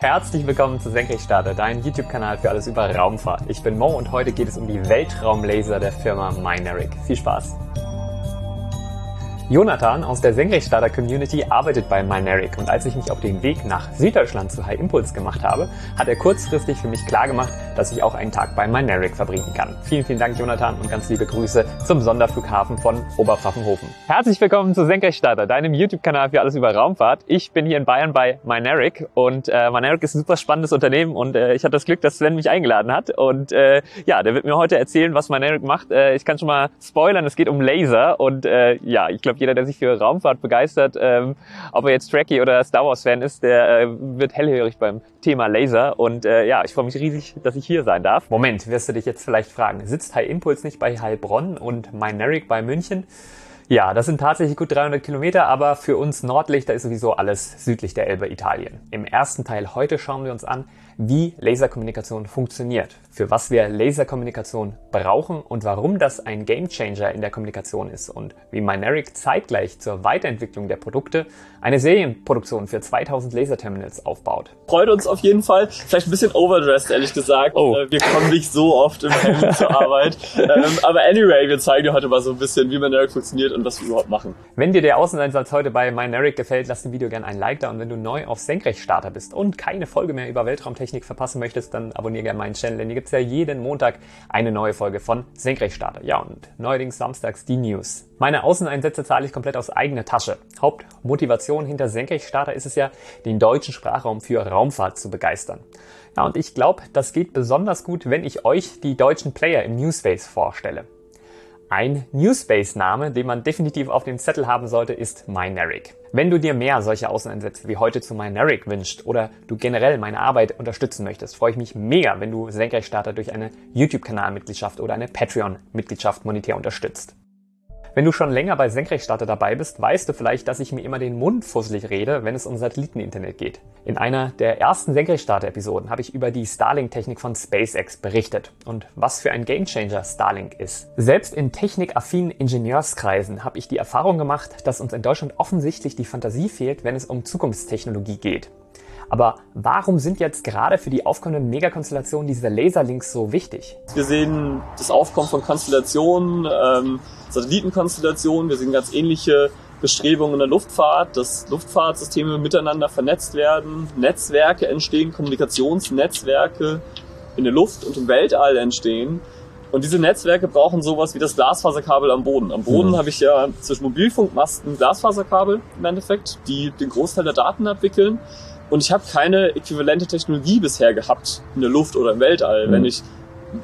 Herzlich willkommen zu Senkrechtstarter, dein YouTube-Kanal für alles über Raumfahrt. Ich bin Mo und heute geht es um die Weltraumlaser der Firma Mynaric. Viel Spaß! Jonathan aus der Senkrechtstarter-Community arbeitet bei Mynaric und als ich mich auf den Weg nach Süddeutschland zu High Impulse gemacht habe, hat er kurzfristig für mich klargemacht, dass ich auch einen Tag bei Mynaric verbringen kann. Vielen, vielen Dank, Jonathan, und ganz liebe Grüße zum Sonderflughafen von Oberpfaffenhofen. Herzlich willkommen zu Senkrechtstarter, deinem YouTube-Kanal für alles über Raumfahrt. Ich bin hier in Bayern bei Mynaric und Mynaric ist ein super spannendes Unternehmen und ich hatte das Glück, dass Sven mich eingeladen hat und ja, der wird mir heute erzählen, was Mynaric macht. Ich kann schon mal spoilern, es geht um Laser und ja, ich glaube, jeder, der sich für Raumfahrt begeistert, ob er jetzt Trekkie oder Star Wars Fan ist, der wird hellhörig beim Thema Laser und ja, ich freue mich riesig, dass ich hier sein darf. Moment, wirst du dich jetzt vielleicht fragen, sitzt High Impulse nicht bei Heilbronn und Mynaric bei München? Ja, das sind tatsächlich gut 300 Kilometer, aber für uns Nordlichter ist sowieso alles südlich der Elbe Italien. Im ersten Teil heute schauen wir uns an, wie Laserkommunikation funktioniert, für was wir Laserkommunikation brauchen und warum das ein Gamechanger in der Kommunikation ist und wie Mynaric zeitgleich zur Weiterentwicklung der Produkte eine Serienproduktion für 2000 Laserterminals aufbaut. Freut uns auf jeden Fall. Vielleicht ein bisschen overdressed, ehrlich gesagt. Oh. Wir kommen nicht so oft im Hemd zur Arbeit. Aber anyway, wir zeigen dir heute mal so ein bisschen, wie Mynaric funktioniert und was wir überhaupt machen. Wenn dir der Außeneinsatz heute bei Mynaric gefällt, lass dem Video gerne ein Like da und wenn du neu auf Senkrechtstarter bist und keine Folge mehr über Weltraumtechnik verpassen möchtest, dann abonniere gerne meinen Channel, denn hier gibt es ja jeden Montag eine neue Folge von Senkrechtstarter. Ja, und neuerdings samstags die News. Meine Außeneinsätze zahle ich komplett aus eigener Tasche. Hauptmotivation hinter Senkrechtstarter ist es ja, den deutschen Sprachraum für Raumfahrt zu begeistern. Ja, und ich glaube, das geht besonders gut, wenn ich euch die deutschen Player im Newspace vorstelle. Ein Newspace-Name, den man definitiv auf dem Zettel haben sollte, ist Mynaric. Wenn du dir mehr solche Außeneinsätze wie heute zu Mynaric wünschst oder du generell meine Arbeit unterstützen möchtest, freue ich mich mega, wenn du Senkrechtstarter durch eine YouTube-Kanalmitgliedschaft oder eine Patreon-Mitgliedschaft monetär unterstützt. Wenn du schon länger bei Senkrechtstarter dabei bist, weißt du vielleicht, dass ich mir immer den Mund fusselig rede, wenn es um Satelliteninternet geht. In einer der ersten Senkrechtstarter-Episoden habe ich über die Starlink-Technik von SpaceX berichtet und was für ein Gamechanger Starlink ist. Selbst in technikaffinen Ingenieurskreisen habe ich die Erfahrung gemacht, dass uns in Deutschland offensichtlich die Fantasie fehlt, wenn es um Zukunftstechnologie geht. Aber warum sind jetzt gerade für die aufkommenden Megakonstellationen diese Laserlinks so wichtig? Wir sehen das Aufkommen von Konstellationen, Satellitenkonstellationen. Wir sehen ganz ähnliche Bestrebungen in der Luftfahrt, dass Luftfahrtsysteme miteinander vernetzt werden, Netzwerke entstehen, Kommunikationsnetzwerke in der Luft und im Weltall entstehen. Und diese Netzwerke brauchen sowas wie das Glasfaserkabel am Boden. Am Boden habe ich ja zwischen Mobilfunkmasten Glasfaserkabel im Endeffekt, die den Großteil der Daten abwickeln. Und ich habe keine äquivalente Technologie bisher gehabt in der Luft oder im Weltall, wenn ich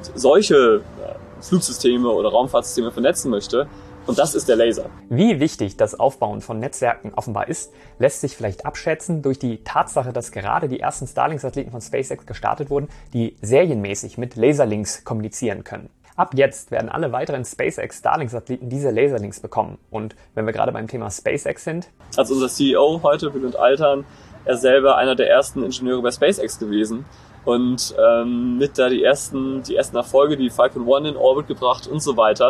solche Flugsysteme oder Raumfahrtsysteme vernetzen möchte. Und das ist der Laser. Wie wichtig das Aufbauen von Netzwerken offenbar ist, lässt sich vielleicht abschätzen durch die Tatsache, dass gerade die ersten Starlink-Satelliten von SpaceX gestartet wurden, die serienmäßig mit Laserlinks kommunizieren können. Ab jetzt werden alle weiteren SpaceX Starlink-Satelliten diese Laserlinks bekommen. Und wenn wir gerade beim Thema SpaceX sind... Als unser CEO heute, Bülent Altan, er selber einer der ersten Ingenieure bei SpaceX gewesen und mit da die ersten Erfolge, die Falcon 1 in Orbit gebracht und so weiter.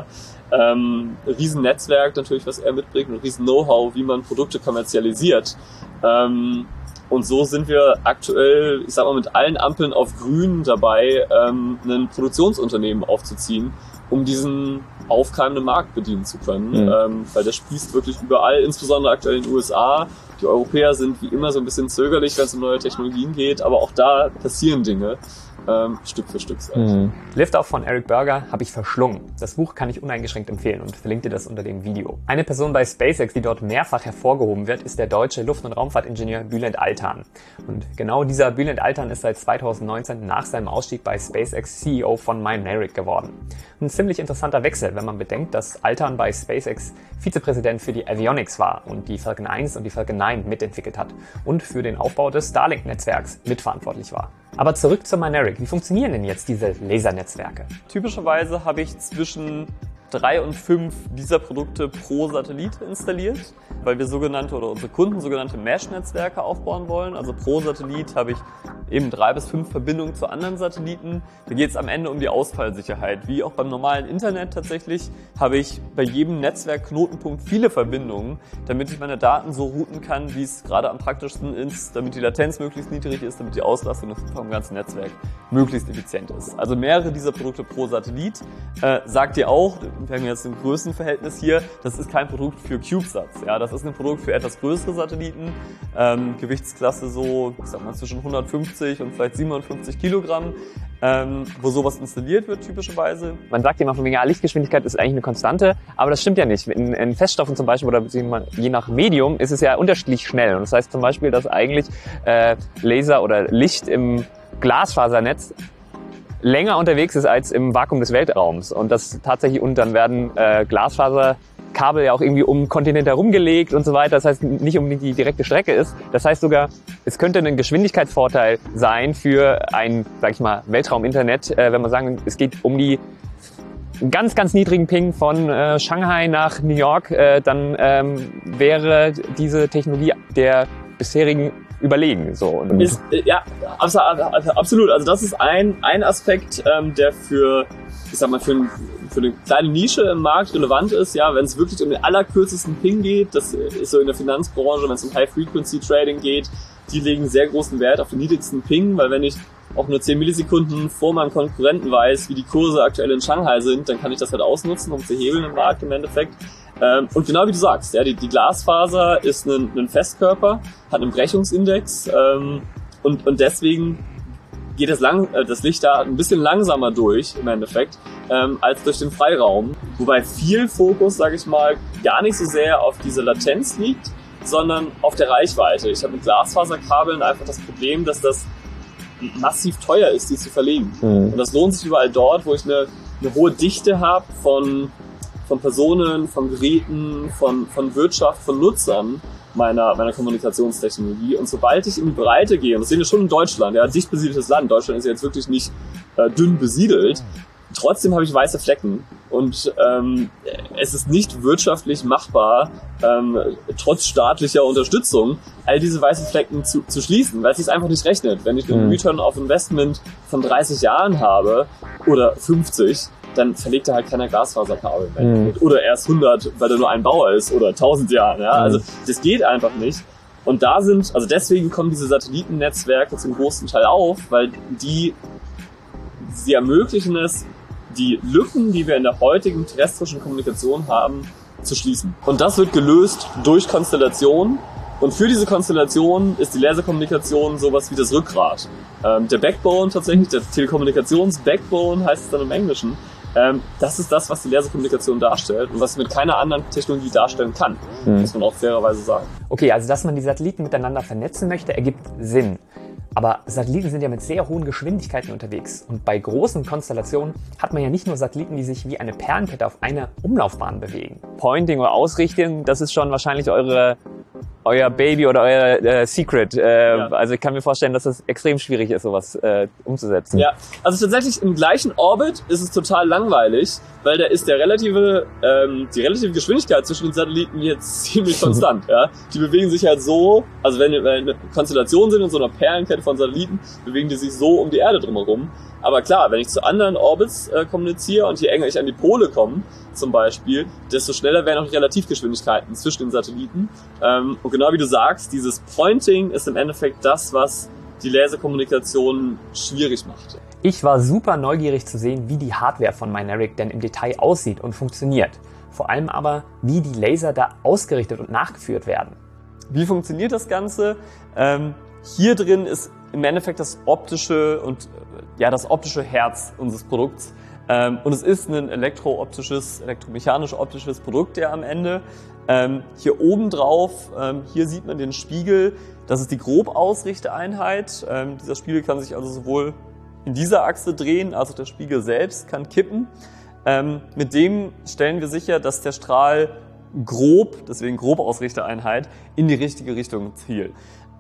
Riesen Netzwerk natürlich, was er mitbringt, und riesen Know-how, wie man Produkte kommerzialisiert. Und so sind wir aktuell, ich sag mal, mit allen Ampeln auf grün dabei, ein Produktionsunternehmen aufzuziehen, um diesen aufkeimenden Markt bedienen zu können. Weil der sprießt wirklich überall, insbesondere aktuell in den USA. Die Europäer sind wie immer so ein bisschen zögerlich, wenn es um neue Technologien geht, aber auch da passieren Dinge. Stück für Stück. Liftoff von Eric Berger habe ich verschlungen. Das Buch kann ich uneingeschränkt empfehlen und verlinke dir das unter dem Video. Eine Person bei SpaceX, die dort mehrfach hervorgehoben wird, ist der deutsche Luft- und Raumfahrtingenieur Bülent Altan. Und genau dieser Bülent Altan ist seit 2019 nach seinem Ausstieg bei SpaceX CEO von Mynaric geworden. Ein ziemlich interessanter Wechsel, wenn man bedenkt, dass Altan bei SpaceX Vizepräsident für die Avionics war und die Falcon 1 und die Falcon 9 mitentwickelt hat und für den Aufbau des Starlink-Netzwerks mitverantwortlich war. Aber zurück zu Mynaric. Wie funktionieren denn jetzt diese Lasernetzwerke? Typischerweise habe ich zwischen 3 und 5 dieser Produkte pro Satellit installiert, weil wir unsere Kunden sogenannte Mesh-Netzwerke aufbauen wollen. Also pro Satellit habe ich eben 3 bis 5 Verbindungen zu anderen Satelliten. Da geht es am Ende um die Ausfallsicherheit. Wie auch beim normalen Internet tatsächlich habe ich bei jedem Netzwerkknotenpunkt viele Verbindungen, damit ich meine Daten so routen kann, wie es gerade am praktischsten ist, damit die Latenz möglichst niedrig ist, damit die Auslastung vom ganzen Netzwerk möglichst effizient ist. Also mehrere dieser Produkte pro Satellit. Sagt ihr auch, wir haben jetzt ein Größenverhältnis hier, das ist kein Produkt für CubeSats. Ja, das ist ein Produkt für etwas größere Satelliten, Gewichtsklasse so, ich sag mal, zwischen 150 und vielleicht 57 Kilogramm, wo sowas installiert wird typischerweise. Man sagt immer von wegen, ja, Lichtgeschwindigkeit ist eigentlich eine Konstante, aber das stimmt ja nicht. In Feststoffen zum Beispiel oder je nach Medium ist es ja unterschiedlich schnell. Und das heißt zum Beispiel, dass eigentlich Laser oder Licht im Glasfasernetz länger unterwegs ist als im Vakuum des Weltraums. Und das tatsächlich, und dann werden Glasfaserkabel ja auch irgendwie um Kontinente herumgelegt und so weiter. Das heißt, nicht unbedingt die direkte Strecke ist. Das heißt sogar, es könnte ein Geschwindigkeitsvorteil sein für ein, sag ich mal, Weltraum-Internet, wenn man sagen, es geht um die ganz, ganz niedrigen Ping von Shanghai nach New York, dann wäre diese Technologie der bisherigen überlegen. So. Ja, absolut. Also das ist ein Aspekt, der für eine kleine Nische im Markt relevant ist. Ja, wenn es wirklich um den allerkürzesten Ping geht, das ist so in der Finanzbranche, wenn es um High-Frequency-Trading geht, die legen sehr großen Wert auf den niedrigsten Ping, weil wenn ich auch nur 10 Millisekunden vor meinem Konkurrenten weiß, wie die Kurse aktuell in Shanghai sind, dann kann ich das halt ausnutzen, um zu hebeln im Markt im Endeffekt. Und genau wie du sagst, ja, die Glasfaser ist ein Festkörper, hat einen Brechungsindex und deswegen geht das Licht da ein bisschen langsamer durch im Endeffekt als durch den Freiraum. Wobei viel Fokus, sage ich mal, gar nicht so sehr auf diese Latenz liegt, sondern auf der Reichweite. Ich habe mit Glasfaserkabeln einfach das Problem, dass das massiv teuer ist, die zu verlegen. Und das lohnt sich überall dort, wo ich eine hohe Dichte habe von Personen, von Geräten, von Wirtschaft, von Nutzern meiner Kommunikationstechnologie. Und sobald ich in die Breite gehe, und das sehen wir schon in Deutschland, ja, dicht besiedeltes Land, Deutschland ist ja jetzt wirklich nicht dünn besiedelt, trotzdem habe ich weiße Flecken. Und es ist nicht wirtschaftlich machbar, trotz staatlicher Unterstützung, all diese weißen Flecken zu schließen, weil es sich einfach nicht rechnet. Wenn ich einen Return of Investment von 30 Jahren habe oder 50, dann verlegt er halt keiner Glasfaserkabel mehr. Oder erst 100, weil er nur ein Bauer ist, oder 1000 Jahre. Ja? Also das geht einfach nicht. Und deswegen kommen diese Satellitennetzwerke zum großen Teil auf, weil sie ermöglichen es, die Lücken, die wir in der heutigen terrestrischen Kommunikation haben, zu schließen. Und das wird gelöst durch Konstellationen. Und für diese Konstellation ist die Laserkommunikation sowas wie das Rückgrat. Der Backbone tatsächlich, der Telekommunikations-Backbone heißt es dann im Englischen. Das ist das, was die Laserkommunikation darstellt und was mit keiner anderen Technologie darstellen kann, muss man auch fairerweise sagen. Okay, also dass man die Satelliten miteinander vernetzen möchte, ergibt Sinn. Aber Satelliten sind ja mit sehr hohen Geschwindigkeiten unterwegs. Und bei großen Konstellationen hat man ja nicht nur Satelliten, die sich wie eine Perlenkette auf einer Umlaufbahn bewegen. Pointing oder Ausrichtung, das ist schon wahrscheinlich euer Baby oder euer Secret. Ja. Also ich kann mir vorstellen, dass es extrem schwierig ist, sowas umzusetzen. Ja, also tatsächlich im gleichen Orbit ist es total langweilig, weil da ist die relative Geschwindigkeit zwischen den Satelliten jetzt ziemlich konstant. Ja? Die bewegen sich halt so, also wenn wir eine Konstellation sind in so einer Perlenkette von Satelliten, bewegen die sich so um die Erde drumherum. Aber klar, wenn ich zu anderen Orbits kommuniziere und je enger ich an die Pole komme, zum Beispiel, desto schneller werden auch die Relativgeschwindigkeiten zwischen den Satelliten. Und genau wie du sagst, dieses Pointing ist im Endeffekt das, was die Laserkommunikation schwierig macht. Ich war super neugierig zu sehen, wie die Hardware von Mynaric denn im Detail aussieht und funktioniert. Vor allem aber, wie die Laser da ausgerichtet und nachgeführt werden. Wie funktioniert das Ganze? Hier drin ist im Endeffekt das optische Herz unseres Produkts. Und es ist ein elektromechanisch-optisches Produkt ja am Ende. Hier oben drauf, hier sieht man den Spiegel. Das ist die Grobausrichteeinheit. Dieser Spiegel kann sich also sowohl in dieser Achse drehen, als auch der Spiegel selbst kann kippen. Mit dem stellen wir sicher, dass der Strahl deswegen Grobausrichteeinheit, in die richtige Richtung zielt.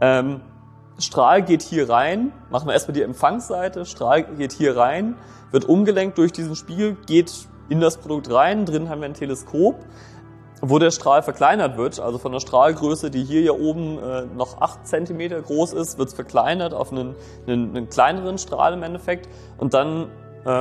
Strahl geht hier rein, machen wir erstmal die Empfangsseite, Strahl geht hier rein, wird umgelenkt durch diesen Spiegel, geht in das Produkt rein. Drin haben wir ein Teleskop, wo der Strahl verkleinert wird. Also von der Strahlgröße, die hier ja oben noch 8 cm groß ist, wird es verkleinert auf einen kleineren Strahl im Endeffekt und dann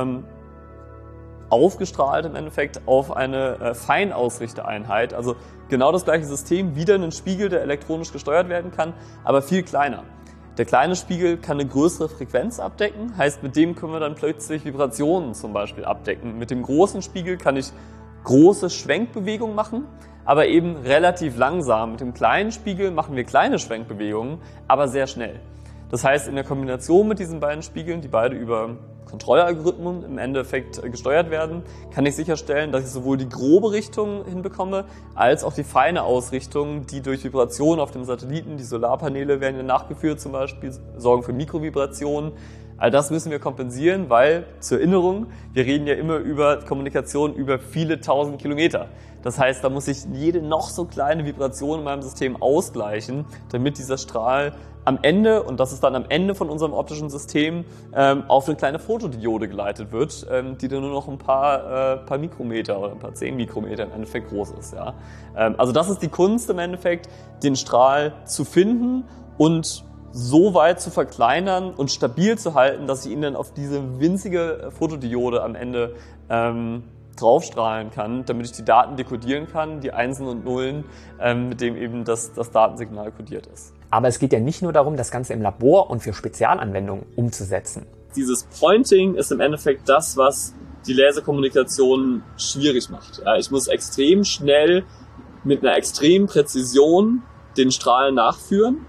aufgestrahlt im Endeffekt auf eine Feinausrichtereinheit. Also genau das gleiche System, wieder einen Spiegel, der elektronisch gesteuert werden kann, aber viel kleiner. Der kleine Spiegel kann eine größere Frequenz abdecken, heißt, mit dem können wir dann plötzlich Vibrationen zum Beispiel abdecken. Mit dem großen Spiegel kann ich große Schwenkbewegungen machen, aber eben relativ langsam. Mit dem kleinen Spiegel machen wir kleine Schwenkbewegungen, aber sehr schnell. Das heißt, in der Kombination mit diesen beiden Spiegeln, die beide über Kontrollalgorithmen im Endeffekt gesteuert werden, kann ich sicherstellen, dass ich sowohl die grobe Richtung hinbekomme, als auch die feine Ausrichtung, die durch Vibrationen auf dem Satelliten, die Solarpaneele werden ja nachgeführt zum Beispiel, sorgen für Mikrovibrationen. All das müssen wir kompensieren, weil, zur Erinnerung, wir reden ja immer über Kommunikation über viele tausend Kilometer. Das heißt, da muss ich jede noch so kleine Vibration in meinem System ausgleichen, damit dieser Strahl am Ende, und das ist dann am Ende von unserem optischen System, auf eine kleine Fotodiode geleitet wird, die dann nur noch ein paar Mikrometer oder ein paar 10 Mikrometer im Endeffekt groß ist. Ja? Also das ist die Kunst im Endeffekt, den Strahl zu finden und so weit zu verkleinern und stabil zu halten, dass ich ihn dann auf diese winzige Fotodiode am Ende draufstrahlen kann, damit ich die Daten dekodieren kann, die Einsen und Nullen, mit dem eben das Datensignal kodiert ist. Aber es geht ja nicht nur darum, das Ganze im Labor und für Spezialanwendungen umzusetzen. Dieses Pointing ist im Endeffekt das, was die Laserkommunikation schwierig macht. Ja, ich muss extrem schnell mit einer extremen Präzision den Strahl nachführen.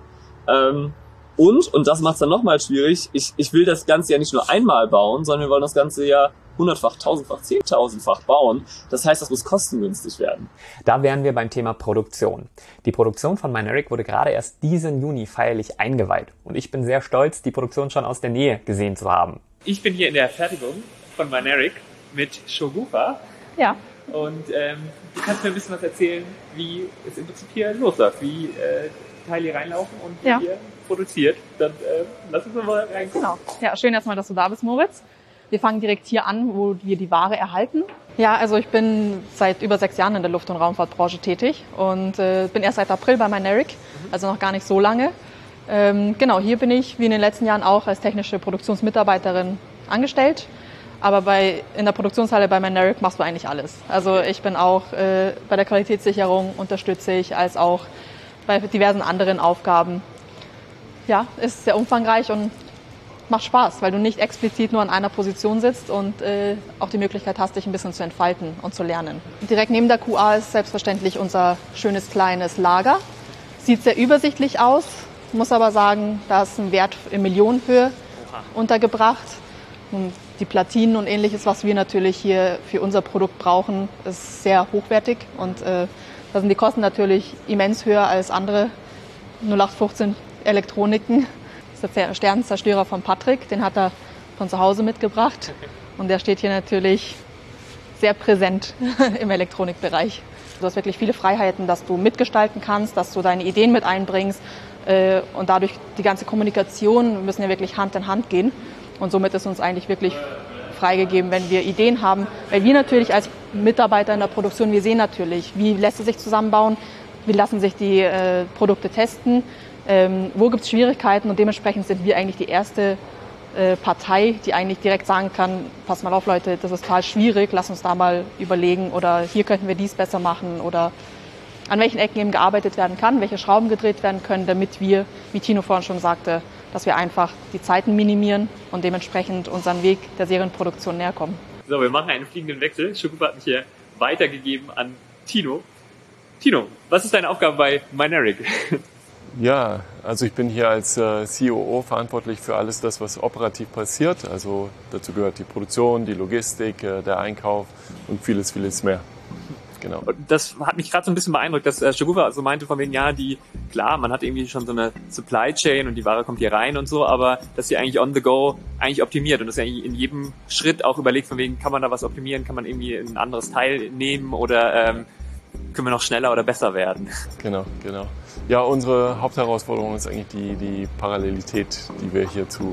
Und das macht es dann nochmal schwierig, ich will das Ganze ja nicht nur einmal bauen, sondern wir wollen das Ganze ja 100-fach, 1000-fach, 10.000-fach bauen. Das heißt, das muss kostengünstig werden. Da wären wir beim Thema Produktion. Die Produktion von Mynaric wurde gerade erst diesen Juni feierlich eingeweiht. Und ich bin sehr stolz, die Produktion schon aus der Nähe gesehen zu haben. Ich bin hier in der Fertigung von Mynaric mit Shogufa. Ja. Und du kannst mir ein bisschen was erzählen, wie es im Prinzip hier losläuft, wie Teile hier reinlaufen und wie ihr produziert. Dann lass uns mal reingucken. Genau. Ja, schön erstmal, dass du da bist, Moritz. Wir fangen direkt hier an, wo wir die Ware erhalten. Ja, also ich bin seit über 6 Jahren in der Luft- und Raumfahrtbranche tätig und bin erst seit April bei Mynaric, also noch gar nicht so lange. Genau, hier bin ich wie in den letzten Jahren auch als technische Produktionsmitarbeiterin angestellt. Aber in der Produktionshalle bei Mynaric machst du eigentlich alles. Also ich bin auch bei der Qualitätssicherung unterstütze ich, als auch bei diversen anderen Aufgaben. Ja, ist sehr umfangreich und macht Spaß, weil du nicht explizit nur an einer Position sitzt und auch die Möglichkeit hast, dich ein bisschen zu entfalten und zu lernen. Direkt neben der QA ist selbstverständlich unser schönes kleines Lager. Sieht sehr übersichtlich aus, muss aber sagen, da ist ein Wert in Millionenhöhe untergebracht. Und die Platinen und ähnliches, was wir natürlich hier für unser Produkt brauchen, ist sehr hochwertig und da sind die Kosten natürlich immens höher als andere 0815 Elektroniken. Das ist der Sternenzerstörer von Patrick, den hat er von zu Hause mitgebracht und der steht hier natürlich sehr präsent im Elektronikbereich. Du hast wirklich viele Freiheiten, dass du mitgestalten kannst, dass du deine Ideen mit einbringst und dadurch die ganze Kommunikation, wir müssen ja wirklich Hand in Hand gehen und somit ist uns eigentlich wirklich freigegeben, wenn wir Ideen haben, weil wir natürlich als Mitarbeiter in der Produktion, wir sehen natürlich, wie lässt es sich zusammenbauen, wie lassen sich die Produkte testen, wo gibt es Schwierigkeiten und dementsprechend sind wir eigentlich die erste Partei, die eigentlich direkt sagen kann, pass mal auf Leute, das ist total schwierig, lass uns da mal überlegen oder hier könnten wir dies besser machen oder an welchen Ecken eben gearbeitet werden kann, welche Schrauben gedreht werden können, damit wir, wie Tino vorhin schon sagte, dass wir einfach die Zeiten minimieren und dementsprechend unseren Weg der Serienproduktion näher kommen. So, wir machen einen fliegenden Wechsel. Shogufa hat mich hier weitergegeben an Tino. Tino, was ist deine Aufgabe bei Mynaric? Ja, also ich bin hier als COO verantwortlich für alles das, was operativ passiert. Also dazu gehört die Produktion, die Logistik, der Einkauf und vieles, vieles mehr. Genau. Das hat mich gerade so ein bisschen beeindruckt, dass Shogufa so meinte von wegen, ja, klar, man hat irgendwie schon so eine Supply Chain und die Ware kommt hier rein und so, aber dass sie eigentlich on the go eigentlich optimiert und dass sie eigentlich in jedem Schritt auch überlegt von wegen, kann man da was optimieren, kann man irgendwie ein anderes Teil nehmen oder können wir noch schneller oder besser werden? Genau. Ja, unsere Hauptherausforderung ist eigentlich die Parallelität, die wir hier zu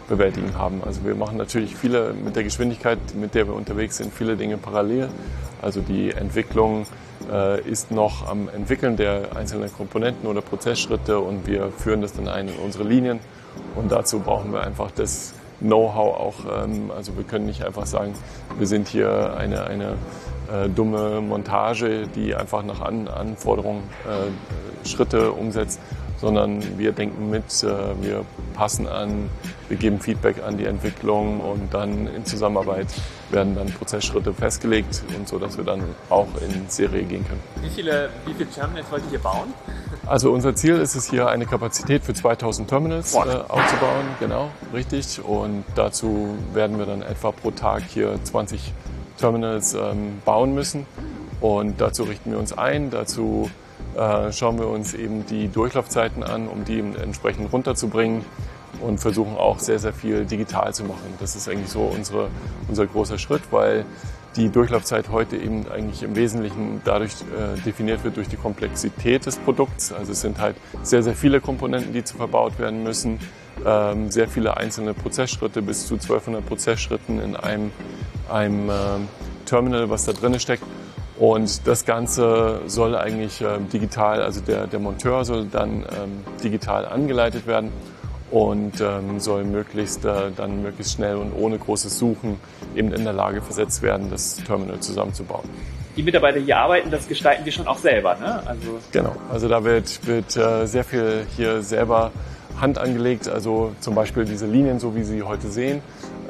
bewältigen haben. Also wir machen natürlich viele mit der Geschwindigkeit, mit der wir unterwegs sind, viele Dinge parallel. Also die Entwicklung ist noch am Entwickeln der einzelnen Komponenten oder Prozessschritte und wir führen das dann ein in unsere Linien und dazu brauchen wir einfach das Know-how auch. Also wir können nicht einfach sagen, wir sind hier eine dumme Montage, die einfach nach Anforderungen Schritte umsetzt, sondern wir denken mit, wir passen an, wir geben Feedback an die Entwicklung und dann in Zusammenarbeit werden dann Prozessschritte festgelegt und so, dass wir dann auch in Serie gehen können. Wie viele Terminals wollt ihr hier bauen? Also unser Ziel ist es hier, eine Kapazität für 2000 Terminals aufzubauen, genau, richtig. Und dazu werden wir dann etwa pro Tag hier 20 Terminals bauen müssen. Und dazu richten wir uns ein, dazu schauen wir uns eben die Durchlaufzeiten an, um die entsprechend runterzubringen und versuchen auch sehr, sehr viel digital zu machen. Das ist eigentlich so unser großer Schritt, weil die Durchlaufzeit heute eben eigentlich im Wesentlichen dadurch definiert wird durch die Komplexität des Produkts. Also es sind halt sehr, sehr viele Komponenten, die zu verbaut werden müssen, sehr viele einzelne Prozessschritte, bis zu 1200 Prozessschritten in einem Terminal, was da drin steckt. Und das Ganze soll eigentlich digital, also der Monteur soll dann digital angeleitet werden und soll möglichst schnell und ohne großes Suchen eben in der Lage versetzt werden, das Terminal zusammenzubauen. Die Mitarbeiter hier arbeiten, das gestalten wir schon auch selber, ne? Genau, also da wird sehr viel hier selber Hand angelegt. Also zum Beispiel diese Linien, so wie Sie heute sehen,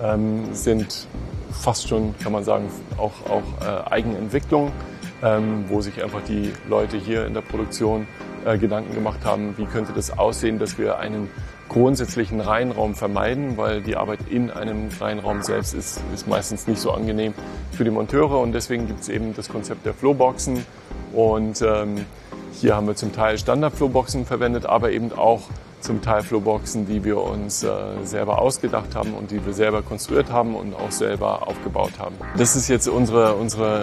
sind fast schon, kann man sagen, auch Eigenentwicklung, wo sich einfach die Leute hier in der Produktion Gedanken gemacht haben, wie könnte das aussehen, dass wir einen grundsätzlichen Reihenraum vermeiden, weil die Arbeit in einem Reihenraum selbst ist meistens nicht so angenehm für die Monteure und deswegen gibt es eben das Konzept der Flowboxen und hier haben wir zum Teil Standard-Flowboxen verwendet, aber eben auch zum Teil Flowboxen, die wir uns selber ausgedacht haben und die wir selber konstruiert haben und auch selber aufgebaut haben. Das ist jetzt unsere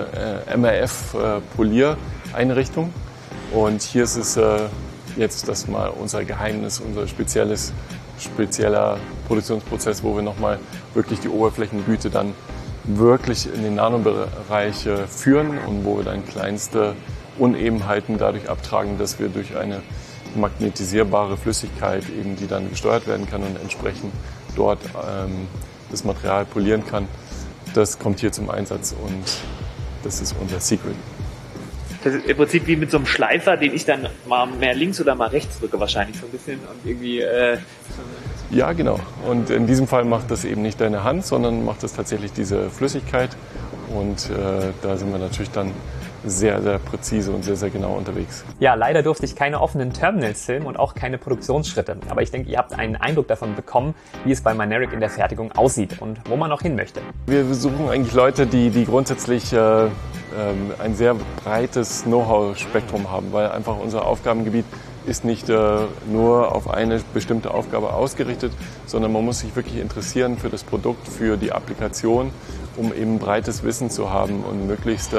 MRF-Poliereinrichtung und hier ist es jetzt das mal unser Geheimnis, unser spezieller Produktionsprozess, wo wir nochmal wirklich die Oberflächengüte dann wirklich in den Nanobereich führen und wo wir dann kleinste Unebenheiten dadurch abtragen, dass wir durch eine magnetisierbare Flüssigkeit, eben, die dann gesteuert werden kann und entsprechend dort das Material polieren kann. Das kommt hier zum Einsatz und das ist unser Secret. Das ist im Prinzip wie mit so einem Schleifer, den ich dann mal mehr links oder mal rechts drücke wahrscheinlich so ein bisschen und irgendwie... Ja, genau. Und in diesem Fall macht das eben nicht deine Hand, sondern macht das tatsächlich diese Flüssigkeit und da sind wir natürlich dann sehr, sehr präzise und sehr, sehr genau unterwegs. Ja, leider durfte ich keine offenen Terminals filmen und auch keine Produktionsschritte. Aber ich denke, ihr habt einen Eindruck davon bekommen, wie es bei Mynaric in der Fertigung aussieht und wo man noch hin möchte. Wir suchen eigentlich Leute, die grundsätzlich ein sehr breites Know-how-Spektrum haben, weil einfach unser Aufgabengebiet ist nicht nur auf eine bestimmte Aufgabe ausgerichtet, sondern man muss sich wirklich interessieren für das Produkt, für die Applikation, um eben breites Wissen zu haben und möglichst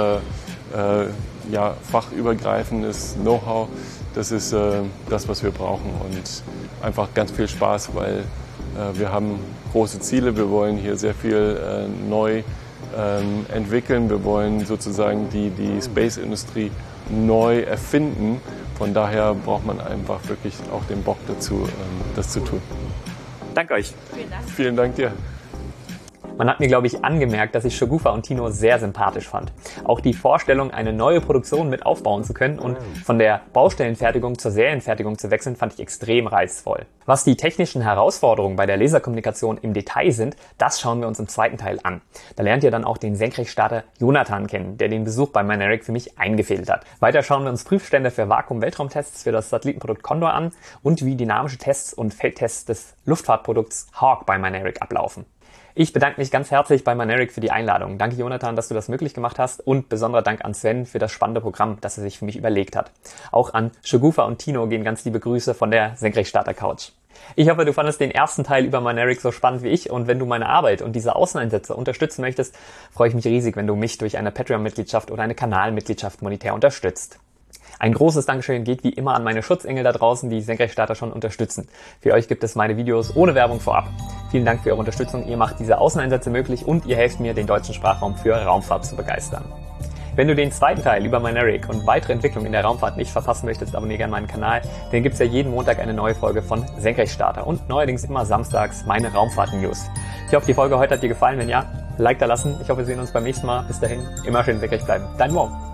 fachübergreifendes Know-how. Das ist das, was wir brauchen und einfach ganz viel Spaß, weil wir haben große Ziele. Wir wollen hier sehr viel neu entwickeln. Wir wollen sozusagen die Space-Industrie neu erfinden. Von daher braucht man einfach wirklich auch den Bock dazu, das zu tun. Danke euch. Vielen Dank. Vielen Dank dir. Man hat mir, glaube ich, angemerkt, dass ich Shogufa und Tino sehr sympathisch fand. Auch die Vorstellung, eine neue Produktion mit aufbauen zu können und von der Baustellenfertigung zur Serienfertigung zu wechseln, fand ich extrem reizvoll. Was die technischen Herausforderungen bei der Laserkommunikation im Detail sind, das schauen wir uns im zweiten Teil an. Da lernt ihr dann auch den Senkrechtstarter Jonathan kennen, der den Besuch bei Mynaric für mich eingefädelt hat. Weiter schauen wir uns Prüfstände für Vakuum-Weltraumtests für das Satellitenprodukt Condor an und wie dynamische Tests und Feldtests des Luftfahrtprodukts Hawk bei Mynaric ablaufen. Ich bedanke mich ganz herzlich bei Mynaric für die Einladung. Danke Jonathan, dass du das möglich gemacht hast und besonderer Dank an Sven für das spannende Programm, das er sich für mich überlegt hat. Auch an Shogufa und Tino gehen ganz liebe Grüße von der Senkrechtstarter Couch. Ich hoffe, du fandest den ersten Teil über Mynaric so spannend wie ich und wenn du meine Arbeit und diese Außeneinsätze unterstützen möchtest, freue ich mich riesig, wenn du mich durch eine Patreon-Mitgliedschaft oder eine Kanalmitgliedschaft monetär unterstützt. Ein großes Dankeschön geht wie immer an meine Schutzengel da draußen, die Senkrechtstarter schon unterstützen. Für euch gibt es meine Videos ohne Werbung vorab. Vielen Dank für eure Unterstützung. Ihr macht diese Außeneinsätze möglich und ihr helft mir, den deutschen Sprachraum für Raumfahrt zu begeistern. Wenn du den zweiten Teil über Mynaric und weitere Entwicklungen in der Raumfahrt nicht verpassen möchtest, abonniere gerne meinen Kanal. Denn gibt's ja jeden Montag eine neue Folge von Senkrechtstarter und neuerdings immer samstags meine Raumfahrt-News. Ich hoffe, die Folge heute hat dir gefallen. Wenn ja, Like da lassen. Ich hoffe, wir sehen uns beim nächsten Mal. Bis dahin, immer schön senkrecht bleiben. Dein Mo.